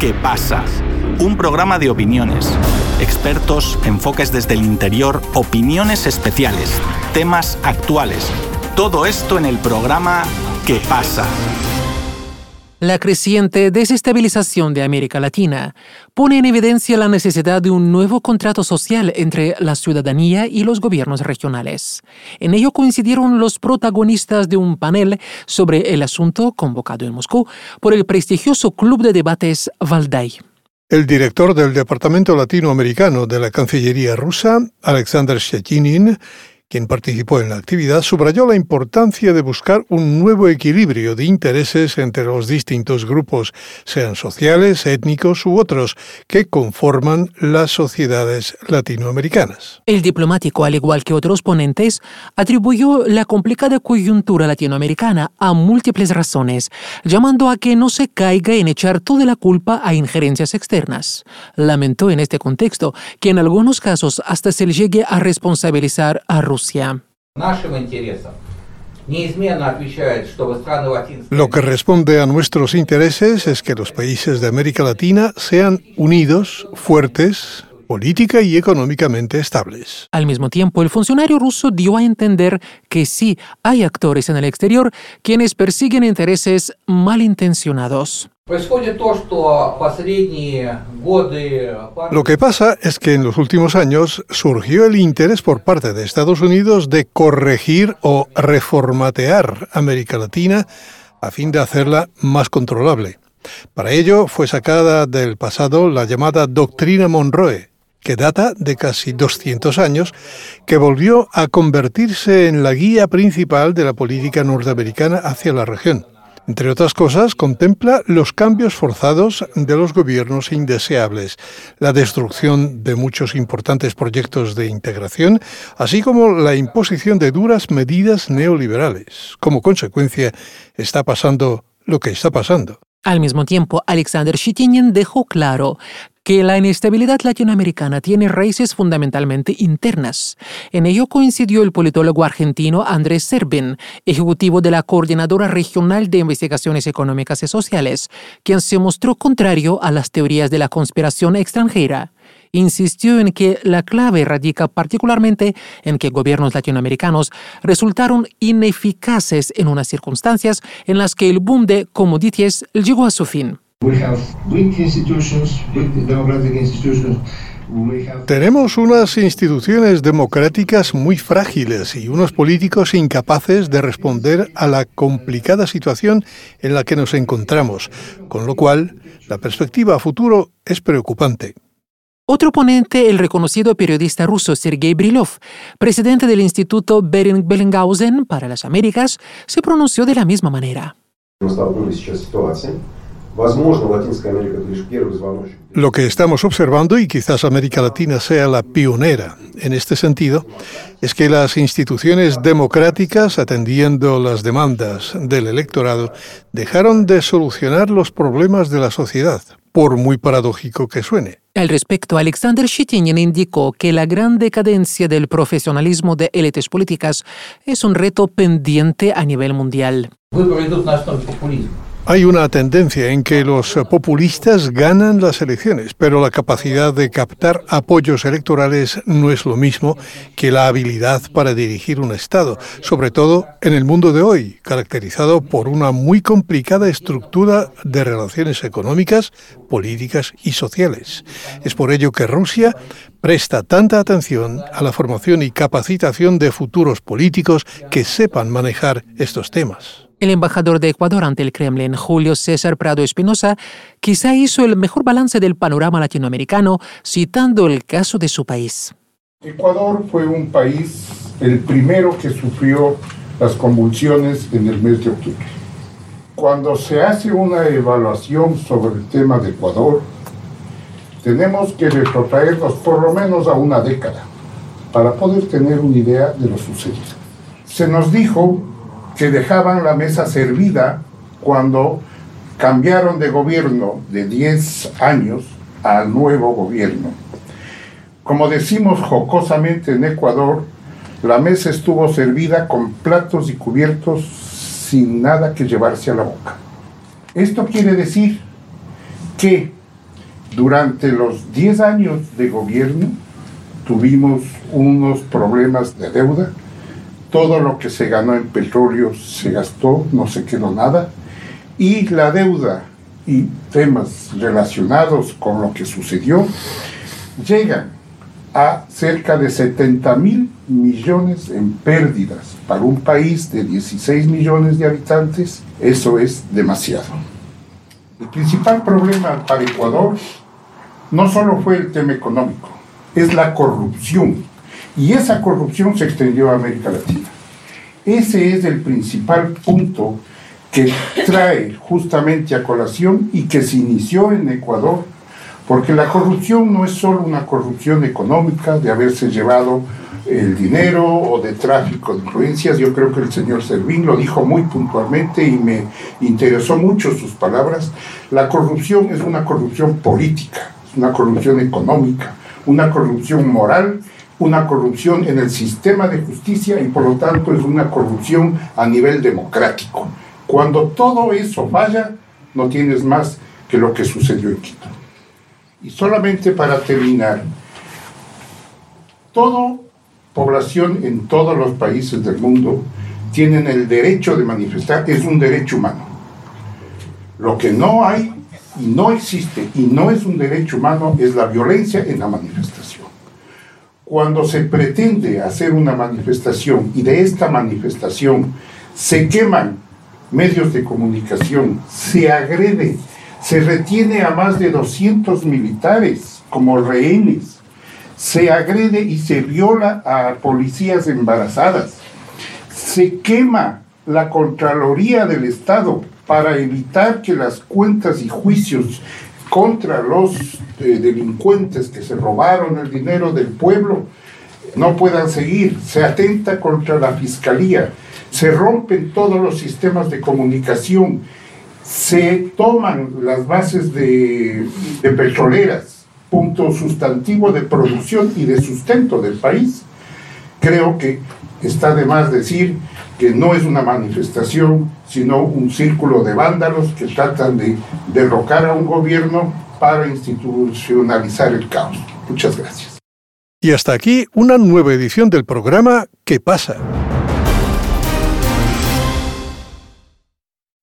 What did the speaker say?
¿Qué pasa? Un programa de opiniones, expertos, enfoques desde el interior, opiniones especiales, temas actuales. Todo esto en el programa ¿Qué pasa? La creciente desestabilización de América Latina pone en evidencia la necesidad de un nuevo contrato social entre la ciudadanía y los gobiernos regionales. En ello coincidieron los protagonistas de un panel sobre el asunto convocado en Moscú por el prestigioso Club de Debates Valdai. El director del Departamento Latinoamericano de la Cancillería rusa, Alexander Shchetynin, quien participó en la actividad, subrayó la importancia de buscar un nuevo equilibrio de intereses entre los distintos grupos, sean sociales, étnicos u otros, que conforman las sociedades latinoamericanas. El diplomático, al igual que otros ponentes, atribuyó la complicada coyuntura latinoamericana a múltiples razones, llamando a que no se caiga en echar toda la culpa a injerencias externas. Lamentó en este contexto que en algunos casos hasta se le llegue a responsabilizar a Rusia. Lo que responde a nuestros intereses es que los países de América Latina sean unidos, fuertes, política y económicamente estables. Al mismo tiempo, el funcionario ruso dio a entender que sí hay actores en el exterior quienes persiguen intereses malintencionados. Lo que pasa es que en los últimos años surgió el interés por parte de Estados Unidos de corregir o reformatear América Latina a fin de hacerla más controlable. Para ello fue sacada del pasado la llamada Doctrina Monroe, que data de casi 200 años, que volvió a convertirse en la guía principal de la política norteamericana hacia la región. Entre otras cosas, contempla los cambios forzados de los gobiernos indeseables, la destrucción de muchos importantes proyectos de integración, así como la imposición de duras medidas neoliberales. Como consecuencia, está pasando lo que está pasando. Al mismo tiempo, Alexander Shchetynin dejó claro que la inestabilidad latinoamericana tiene raíces fundamentalmente internas. En ello coincidió el politólogo argentino Andrés Servín, ejecutivo de la Coordinadora Regional de Investigaciones Económicas y Sociales, quien se mostró contrario a las teorías de la conspiración extranjera. Insistió en que la clave radica particularmente en que gobiernos latinoamericanos resultaron ineficaces en unas circunstancias en las que el boom de commodities llegó a su fin. Tenemos unas instituciones democráticas muy frágiles y unos políticos incapaces de responder a la complicada situación en la que nos encontramos, con lo cual la perspectiva a futuro es preocupante. Otro ponente, el reconocido periodista ruso Sergei Brilov, presidente del Instituto Bering-Bellinghausen para las Américas, se pronunció de la misma manera. Lo que estamos observando, y quizás América Latina sea la pionera en este sentido, es que las instituciones democráticas, atendiendo las demandas del electorado, dejaron de solucionar los problemas de la sociedad, por muy paradójico que suene. Al respecto, Alexander Shchetynin indicó que la gran decadencia del profesionalismo de élites políticas es un reto pendiente a nivel mundial. Hay una tendencia en que los populistas ganan las elecciones, pero la capacidad de captar apoyos electorales no es lo mismo que la habilidad para dirigir un Estado, sobre todo en el mundo de hoy, caracterizado por una muy complicada estructura de relaciones económicas, políticas y sociales. Es por ello que Rusia presta tanta atención a la formación y capacitación de futuros políticos que sepan manejar estos temas. El embajador de Ecuador ante el Kremlin, Julio César Prado Espinosa, quizá hizo el mejor balance del panorama latinoamericano, citando el caso de su país. Ecuador fue un país, el primero que sufrió las convulsiones en el mes de octubre. Cuando se hace una evaluación sobre el tema de Ecuador, tenemos que retrotraernos por lo menos a una década para poder tener una idea de lo sucedido. Se nos dijo que dejaban la mesa servida cuando cambiaron de gobierno de 10 años al nuevo gobierno. Como decimos jocosamente en Ecuador, la mesa estuvo servida con platos y cubiertos sin nada que llevarse a la boca. Esto quiere decir que Durante los 10 años de gobierno tuvimos unos problemas de deuda. Todo lo que se ganó en petróleo se gastó, no se quedó nada. Y la deuda y temas relacionados con lo que sucedió llegan a cerca de 70,000 millones en pérdidas. Para un país de 16 millones de habitantes, eso es demasiado. El principal problema para Ecuador no solo fue el tema económico, es la corrupción. Y esa corrupción se extendió a América Latina. Ese es el principal punto que trae justamente a colación y que se inició en Ecuador, porque la corrupción no es solo una corrupción económica de haberse llevado el dinero o de tráfico de influencias. Yo creo que el señor Servín lo dijo muy puntualmente y me interesó mucho sus palabras. La corrupción es una corrupción política, es una corrupción económica, una corrupción moral, una corrupción en el sistema de justicia y por lo tanto es una corrupción a nivel democrático. Cuando todo eso falla, no tienes más que lo que sucedió en Quito. Y solamente para terminar, toda población en todos los países del mundo tienen el derecho de manifestar, es un derecho humano. Lo que no hay y no existe y no es un derecho humano es la violencia en la manifestación. Cuando se pretende hacer una manifestación y de esta manifestación se queman medios de comunicación, se agrede, se retiene a más de 200 militares como rehenes, se agrede y se viola a policías embarazadas, se quema la Contraloría del Estado para evitar que las cuentas y juicios contra los delincuentes que se robaron el dinero del pueblo no puedan seguir, se atenta contra la fiscalía, se rompen todos los sistemas de comunicación, se toman las bases de petroleras, punto sustantivo de producción y de sustento del país. Creo que está de más decir que no es una manifestación, sino un círculo de vándalos que tratan de derrocar a un gobierno para institucionalizar el caos. Muchas gracias. Y hasta aquí una nueva edición del programa ¿Qué pasa?